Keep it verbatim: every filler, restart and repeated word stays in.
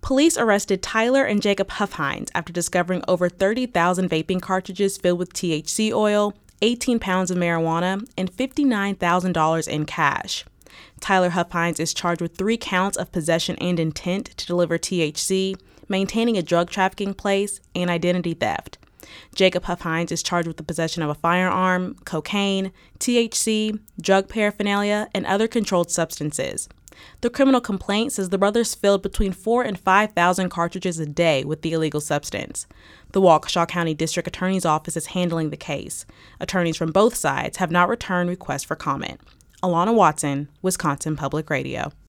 Police arrested Tyler and Jacob Huffines after discovering over thirty thousand vaping cartridges filled with T H C oil, eighteen pounds of marijuana, and fifty-nine thousand dollars in cash. Tyler Huffines is charged with three counts of possession and intent to deliver T H C, maintaining a drug trafficking place, and identity theft. Jacob Huffines is charged with the possession of a firearm, cocaine, T H C, drug paraphernalia, and other controlled substances. The criminal complaint says the brothers filled between four and five thousand cartridges a day with the illegal substance. The Waukesha County District Attorney's Office is handling the case. Attorneys from both sides have not returned requests for comment. Alana Watson, Wisconsin Public Radio.